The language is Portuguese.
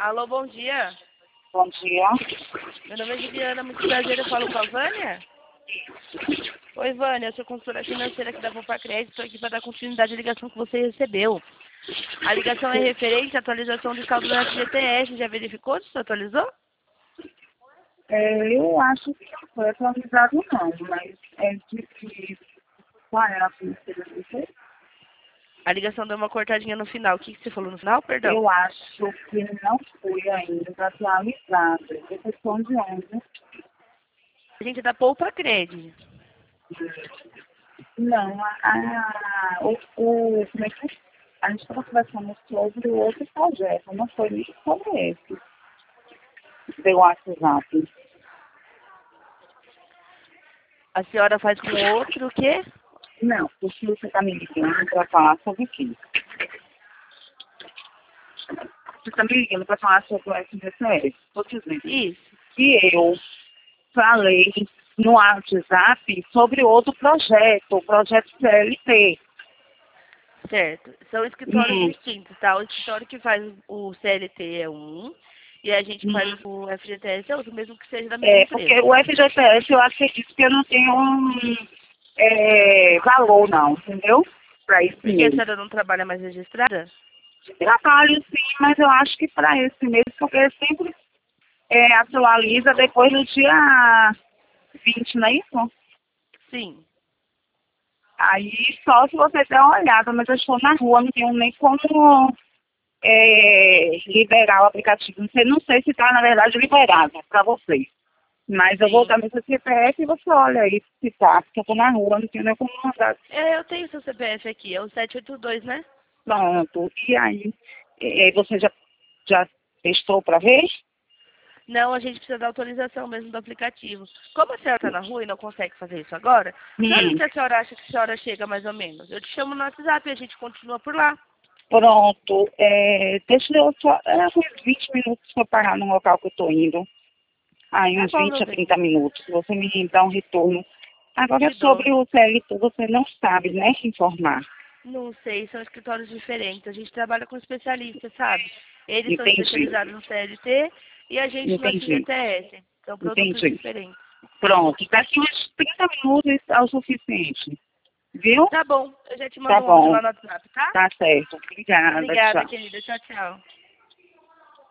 Alô, bom dia. Bom dia. Meu nome é Juliana, muito prazer, eu falo com a Vânia? Oi, Vânia, eu sou consultora financeira aqui da Poupa Crédito, estou aqui para dar continuidade à ligação que você recebeu. A ligação é referente à atualização do saldo da FGTS, já verificou se você atualizou? Eu acho que não foi atualizado não, mas qual é a financeira de você? A ligação deu uma cortadinha no final. O que você falou no final, perdão? Eu acho que não foi ainda atualizado. Eu respondo onde? A gente é da Poupa Crédito. Não, como é que a gente estava conversando sobre o outro projeto, não foi nem sobre esse. Pelo WhatsApp. A senhora faz com outro o quê? Não, porque você está me ligando para falar sobre o quê? Você está me ligando para falar sobre o SBCS. Estou dizendo Isso. que eu falei no WhatsApp sobre outro projeto, o projeto CLT. Certo. São escritórios distintos, tá? O escritório que faz o CLT é um e a gente faz o FGTS é outro, mesmo que seja da mesma empresa. Porque o FGTS eu acredito que eu não tenho valor não, entendeu? Para isso Porque a mesmo. senhora não trabalha mais registrada? Trabalho sim, mas eu acho que para esse mesmo, porque sempre atualiza depois do dia 20, não é isso? Sim. Aí só se você der uma olhada, mas eu estou na rua, não tenho nem como liberar o aplicativo. Não sei se está, na verdade, liberado para vocês. Mas eu vou dar meu CPF e você olha aí se tá, porque eu estou na rua, não tenho nem como mandar. Eu tenho seu CPF aqui, é o 782, né? Pronto. E aí, você já testou para ver? Não, a gente precisa da autorização mesmo do aplicativo. Como a senhora está na rua e não consegue fazer isso agora, quando que a senhora acha que a senhora chega mais ou menos? Eu te chamo no WhatsApp e a gente continua por lá. Pronto. Deixa eu só. Uns 20 minutos para parar no local que eu estou indo. Aí, Tá uns bom, 20 meu a bem. 30 minutos. Você me dá um retorno. Agora, Te dou. sobre o CLT, você não sabe, né, informar. Não sei, são escritórios diferentes. A gente trabalha com especialistas, sabe? Eles são Entendi. especializados no CLT e a gente no Entendi. FGTS. São produtos Entendi. diferentes. Pronto. Daqui uns 30 minutos é o suficiente. Viu? Tá bom, eu já te Tá mando um áudio bom. lá no WhatsApp, tá? Tá certo. Obrigada. Obrigada, Tchau. querida. Tchau, tchau.